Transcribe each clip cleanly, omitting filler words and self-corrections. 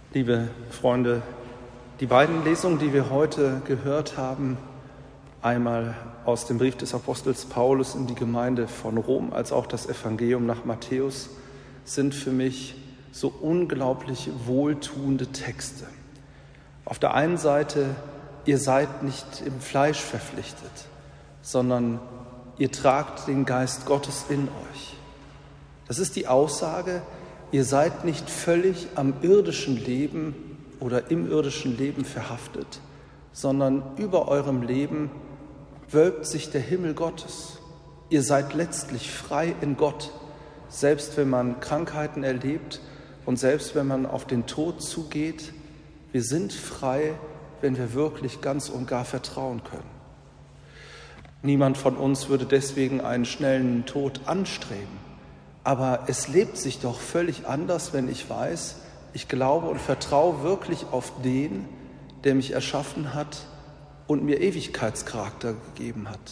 Liebe Freunde, die beiden Lesungen, die wir heute gehört haben, einmal aus dem Brief des Apostels Paulus in die Gemeinde von Rom, als auch das Evangelium nach Matthäus, sind für mich so unglaublich wohltuende Texte. Auf der einen Seite, ihr seid nicht im Fleisch verpflichtet, sondern ihr tragt den Geist Gottes in euch. Das ist die Aussage, ihr seid nicht völlig am irdischen Leben oder im irdischen Leben verhaftet, sondern über eurem Leben wölbt sich der Himmel Gottes. Ihr seid letztlich frei in Gott, selbst wenn man Krankheiten erlebt und selbst wenn man auf den Tod zugeht. Wir sind frei, wenn wir wirklich ganz und gar vertrauen können. Niemand von uns würde deswegen einen schnellen Tod anstreben. Aber es lebt sich doch völlig anders, wenn ich weiß, ich glaube und vertraue wirklich auf den, der mich erschaffen hat und mir Ewigkeitscharakter gegeben hat.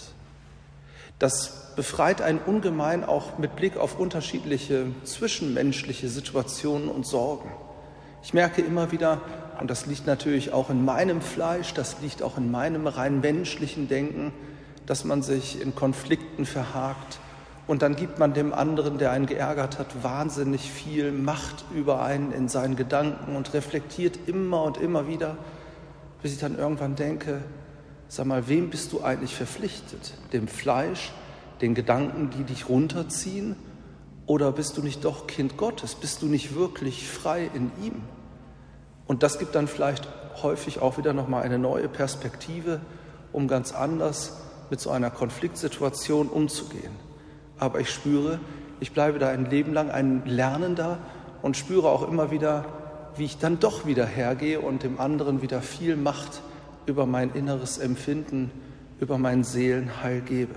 Das befreit einen ungemein auch mit Blick auf unterschiedliche zwischenmenschliche Situationen und Sorgen. Ich merke immer wieder, und das liegt natürlich auch in meinem Fleisch, das liegt auch in meinem rein menschlichen Denken, dass man sich in Konflikten verhakt. Und dann gibt man dem anderen, der einen geärgert hat, wahnsinnig viel Macht über einen in seinen Gedanken und reflektiert immer und immer wieder, bis ich dann irgendwann denke, sag mal, wem bist du eigentlich verpflichtet? Dem Fleisch, den Gedanken, die dich runterziehen? Oder bist du nicht doch Kind Gottes? Bist du nicht wirklich frei in ihm? Und das gibt dann vielleicht häufig auch wieder nochmal eine neue Perspektive, um ganz anders mit so einer Konfliktsituation umzugehen. Aber ich spüre, ich bleibe da ein Leben lang ein Lernender und spüre auch immer wieder, wie ich dann doch wieder hergehe und dem anderen wieder viel Macht über mein inneres Empfinden, über mein Seelenheil gebe.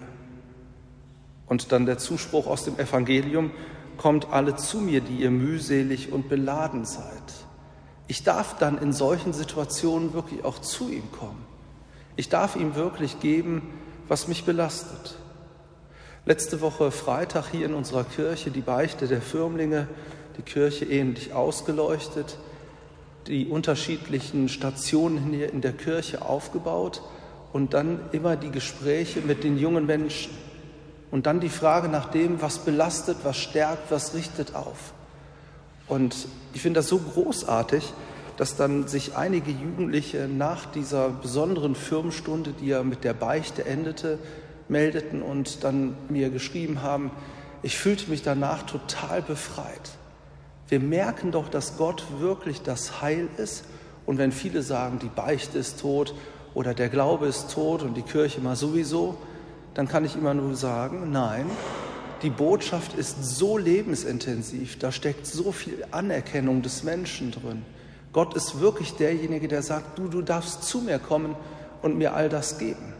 Und dann der Zuspruch aus dem Evangelium: Kommt alle zu mir, die ihr mühselig und beladen seid. Ich darf dann in solchen Situationen wirklich auch zu ihm kommen. Ich darf ihm wirklich geben, was mich belastet. Letzte Woche Freitag hier in unserer Kirche die Beichte der Firmlinge, die Kirche ähnlich ausgeleuchtet, die unterschiedlichen Stationen hier in der Kirche aufgebaut und dann immer die Gespräche mit den jungen Menschen und dann die Frage nach dem, was belastet, was stärkt, was richtet auf. Und ich finde das so großartig, dass dann sich einige Jugendliche nach dieser besonderen Firmenstunde, die ja mit der Beichte endete, meldeten und dann mir geschrieben haben, ich fühlte mich danach total befreit. Wir merken doch, dass Gott wirklich das Heil ist. Und wenn viele sagen, die Beichte ist tot oder der Glaube ist tot und die Kirche mal sowieso, dann kann ich immer nur sagen, nein, die Botschaft ist so lebensintensiv, da steckt so viel Anerkennung des Menschen drin. Gott ist wirklich derjenige, der sagt, du darfst zu mir kommen und mir all das geben.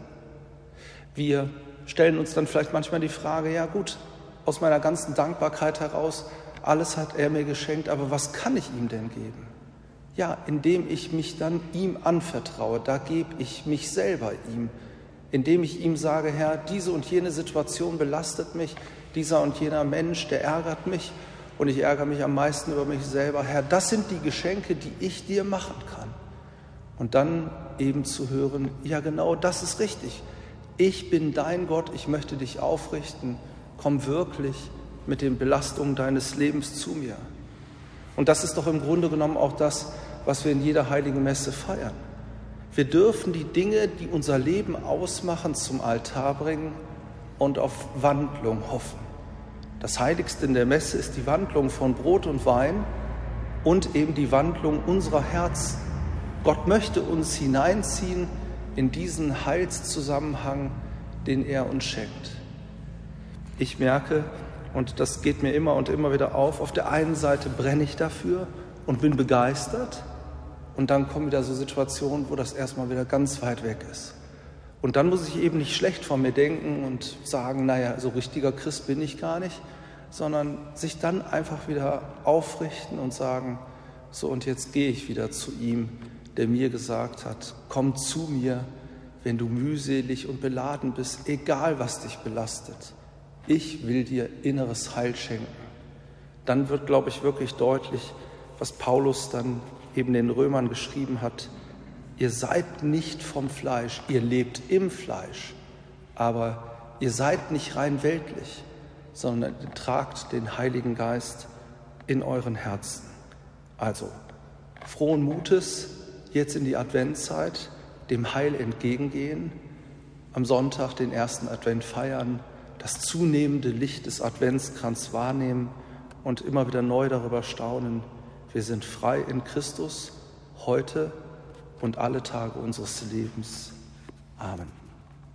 Wir stellen uns dann vielleicht manchmal die Frage, ja gut, aus meiner ganzen Dankbarkeit heraus, alles hat er mir geschenkt, aber was kann ich ihm denn geben? Ja, indem ich mich dann ihm anvertraue, da gebe ich mich selber ihm. Indem ich ihm sage, Herr, diese und jene Situation belastet mich, dieser und jener Mensch, der ärgert mich und ich ärgere mich am meisten über mich selber. Herr, das sind die Geschenke, die ich dir machen kann. Und dann eben zu hören, ja genau, das ist richtig. Ich bin dein Gott, ich möchte dich aufrichten. Komm wirklich mit den Belastungen deines Lebens zu mir. Und das ist doch im Grunde genommen auch das, was wir in jeder heiligen Messe feiern. Wir dürfen die Dinge, die unser Leben ausmachen, zum Altar bringen und auf Wandlung hoffen. Das Heiligste in der Messe ist die Wandlung von Brot und Wein und eben die Wandlung unserer Herzen. Gott möchte uns hineinziehen in diesen Heilszusammenhang, den er uns schenkt. Ich merke, und das geht mir immer und immer wieder auf der einen Seite brenne ich dafür und bin begeistert und dann kommen wieder so Situationen, wo das erstmal wieder ganz weit weg ist. Und dann muss ich eben nicht schlecht von mir denken und sagen, naja, so richtiger Christ bin ich gar nicht, sondern sich dann einfach wieder aufrichten und sagen, so und jetzt gehe ich wieder zu ihm, der mir gesagt hat, komm zu mir, wenn du mühselig und beladen bist, egal was dich belastet. Ich will dir inneres Heil schenken. Dann wird, glaube ich, wirklich deutlich, was Paulus dann eben den Römern geschrieben hat, ihr seid nicht vom Fleisch, ihr lebt im Fleisch, aber ihr seid nicht rein weltlich, sondern ihr tragt den Heiligen Geist in euren Herzen. Also frohen Mutes jetzt in die Adventszeit, dem Heil entgegengehen, am Sonntag den ersten Advent feiern, das zunehmende Licht des Adventskranz wahrnehmen und immer wieder neu darüber staunen, wir sind frei in Christus, heute und alle Tage unseres Lebens. Amen.